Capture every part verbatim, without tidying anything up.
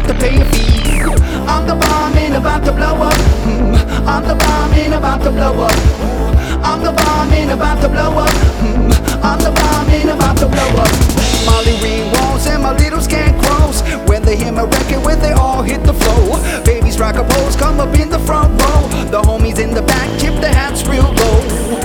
to pay a fee. I'm the bomb and about to blow up. Mm, I'm the bomb and about to blow up. I'm the bomb and about to blow up. Mm, I'm the bomb and about to blow up. Molly Ringwalds and my little scarecrows, when they hear my record, when they all hit the floor. Babies rock a pose, come up in the front row. The homies in the back tip their hats real low.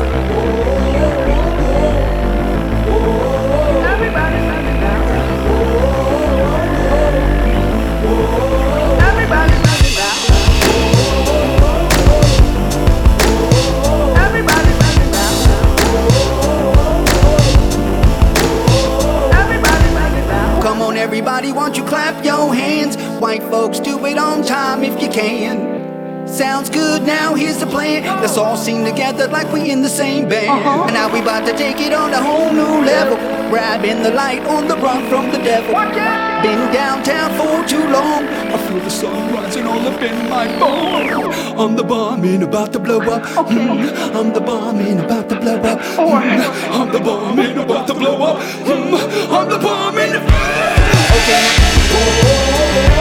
Everybody, won't you clap your hands? White folks, do it on time if you can. Sounds good, now here's the plan. Let's all sing together like we in the same band. uh-huh. And now we about to take it on a whole new level, grabbing the light on the run from the devil. Been downtown for too long, I feel the sun rising all up in my bones. I'm the bomb and about to blow up. Okay. mm, I'm the bomb and about to blow up. mm, I'm the bomb and about to blow up. mm, I'm the bomb and okay.